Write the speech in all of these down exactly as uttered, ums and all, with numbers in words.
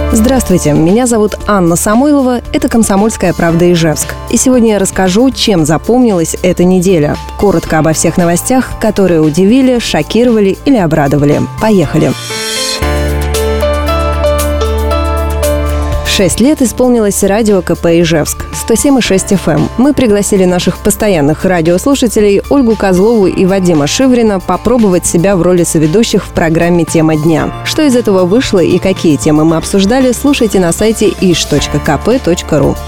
Здравствуйте, меня зовут Анна Самойлова, это «Комсомольская правда» Ижевск. И сегодня я расскажу, чем запомнилась эта неделя. Коротко обо всех новостях, которые удивили, шокировали или обрадовали. Поехали! Шесть лет исполнилось радио ка пэ Ижевск, сто семь и шесть эф эм. Мы пригласили наших постоянных радиослушателей Ольгу Козлову и Вадима Шиврина попробовать себя в роли соведущих в программе «Тема дня». Что из этого вышло и какие темы мы обсуждали, слушайте на сайте иш точка ка пэ точка ру.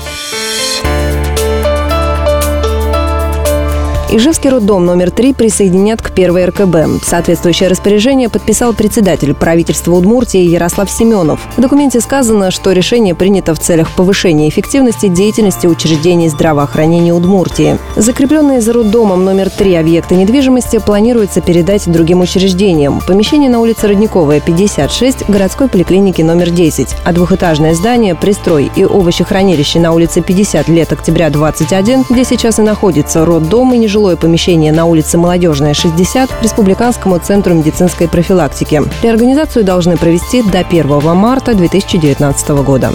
Ижевский роддом номер три присоединят к первой эр ка бэ. Соответствующее распоряжение подписал председатель правительства Удмуртии Ярослав Семенов. В документе сказано, что решение принято в целях повышения эффективности деятельности учреждений здравоохранения Удмуртии. Закрепленные за роддомом номер три объекты недвижимости планируется передать другим учреждениям. Помещение на улице Родниковая, пятьдесят шесть, городской поликлиники номер десять, а двухэтажное здание, пристрой и овощехранилище на улице пятьдесят лет октября двадцать один, где сейчас и находится роддом и нежилое помещение на улице Молодежная, шестьдесят, Республиканскому центру медицинской профилактики. Реорганизацию должны провести до первого марта две тысячи девятнадцатого года.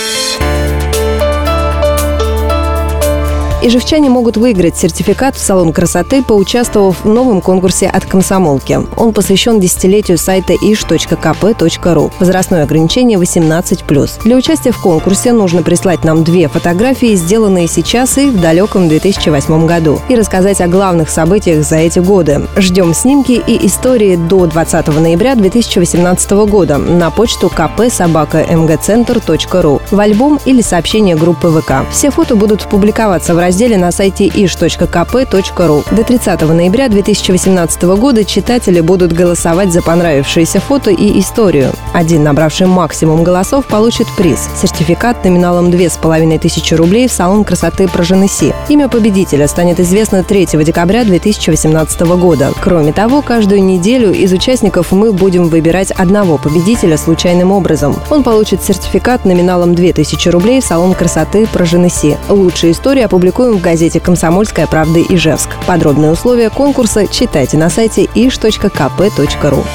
Ижевчане могут выиграть сертификат в салон красоты, поучаствовав в новом конкурсе от «Комсомолки». Он посвящен десятилетию сайта иш точка ка пэ точка ру. Возрастное ограничение восемнадцать плюс. Для участия в конкурсе нужно прислать нам две фотографии, сделанные сейчас и в далеком две тысячи восьмом году, и рассказать о главных событиях за эти годы. Ждем снимки и истории до двадцатого ноября две тысячи восемнадцатого года на почту ка пэ собака эм гэ центр точка ру, в альбом или сообщение группы вэ ка. Все фото будут публиковаться в разделе разделе на сайте иш точка ка пэ точка ру. До тридцатого ноября две тысячи восемнадцатого года читатели будут голосовать за понравившиеся фото и историю. Один, набравший максимум голосов, получит приз – сертификат номиналом две с половиной тысячи рублей в салон красоты Проженеси. Имя победителя станет известно третьего декабря две тысячи восемнадцатого года. Кроме того, каждую неделю из участников мы будем выбирать одного победителя случайным образом. Он получит сертификат номиналом две тысячи рублей в салон красоты Проженеси. Лучшие истории опубликуем в газете «Комсомольская правда» Ижевск. Подробные условия конкурса читайте на сайте иш точка ка пэ точка ру.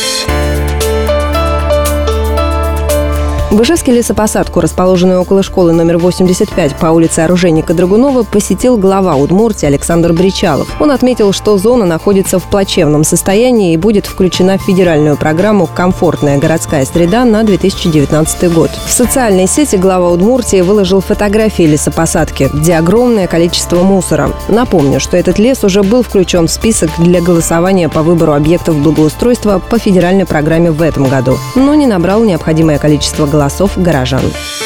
В Ижевске лесопосадку, расположенную около школы номер восемьдесят пять по улице Оружейника Драгунова, посетил глава Удмуртии Александр Бричалов. Он отметил, что зона находится в плачевном состоянии и будет включена в федеральную программу «Комфортная городская среда» на две тысячи девятнадцатый год. В социальной сети глава Удмуртии выложил фотографии лесопосадки, где огромное количество мусора. Напомню, что этот лес уже был включен в список для голосования по выбору объектов благоустройства по федеральной программе в этом году, но не набрал необходимое количество голосов. голосов горожан.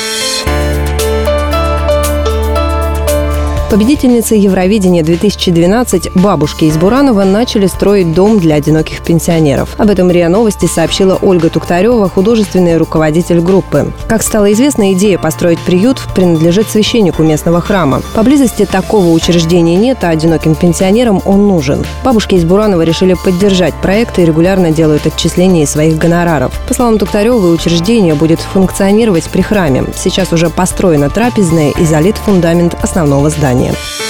Победительницы Евровидения две тысячи двенадцать бабушки из Буранова начали строить дом для одиноких пенсионеров. Об этом РИА Новости сообщила Ольга Туктарева, художественный руководитель группы. Как стало известно, идея построить приют принадлежит священнику местного храма. Поблизости такого учреждения нет, а одиноким пенсионерам он нужен. Бабушки из Буранова решили поддержать проект и регулярно делают отчисления из своих гонораров. По словам Туктаревой, учреждение будет функционировать при храме. Сейчас уже построена трапезная и залит фундамент основного здания.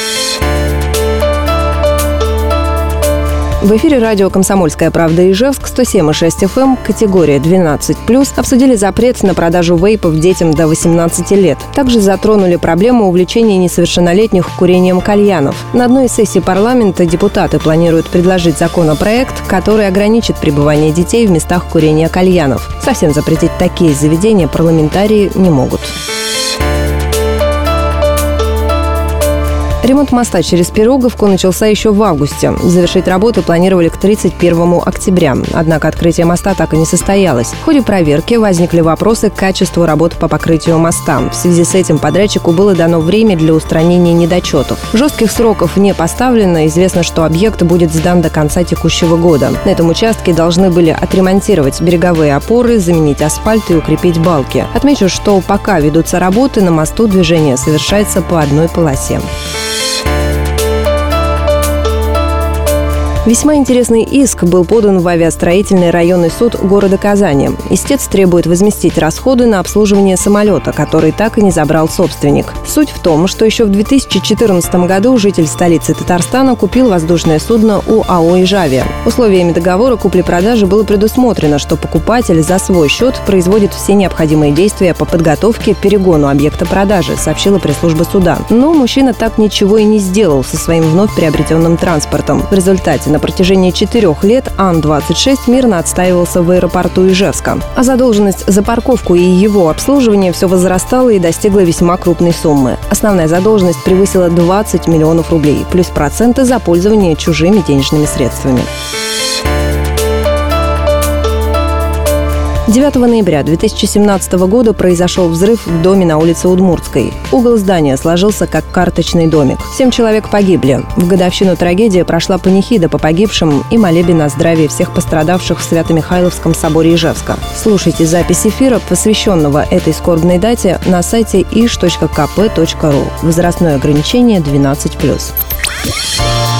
В эфире радио «Комсомольская правда» Ижевск, сто семь и шесть эф эм, категория двенадцать плюс, обсудили запрет на продажу вейпов детям до восемнадцати лет. Также затронули проблему увлечения несовершеннолетних курением кальянов. На одной из сессий парламента депутаты планируют предложить законопроект, который ограничит пребывание детей в местах курения кальянов. Совсем запретить такие заведения парламентарии не могут. Ремонт моста через Пироговку начался еще в августе. Завершить работы планировали к тридцать первому октября. Однако открытие моста так и не состоялось. В ходе проверки возникли вопросы к качеству работ по покрытию моста. В связи с этим подрядчику было дано время для устранения недочетов. Жестких сроков не поставлено. Известно, что объект будет сдан до конца текущего года. На этом участке должны были отремонтировать береговые опоры, заменить асфальт и укрепить балки. Отмечу, что пока ведутся работы, на мосту движение совершается по одной полосе. Весьма интересный иск был подан в авиастроительный районный суд города Казани. Истец требует возместить расходы на обслуживание самолета, который так и не забрал собственник. Суть в том, что еще в две тысячи четырнадцатом году житель столицы Татарстана купил воздушное судно у АО «Ижавия». Условиями договора купли-продажи было предусмотрено, что покупатель за свой счет производит все необходимые действия по подготовке к перегону объекта продажи, сообщила пресс-служба суда. Но мужчина так ничего и не сделал со своим вновь приобретенным транспортом. В результате на протяжении четырех лет Ан двадцать шесть мирно отстаивался в аэропорту Ижевска. А задолженность за парковку и его обслуживание все возрастала и достигла весьма крупной суммы. Основная задолженность превысила двадцать миллионов рублей, плюс проценты за пользование чужими денежными средствами. девятого ноября две тысячи семнадцатого года произошел взрыв в доме на улице Удмуртской. Угол здания сложился как карточный домик. Семь человек погибли. В годовщину трагедии прошла панихида по погибшим и молебен о здравии всех пострадавших в Свято-Михайловском соборе Ижевска. Слушайте запись эфира, посвященного этой скорбной дате, на сайте иш точка ка пэ точка ру. Возрастное ограничение двенадцать плюс.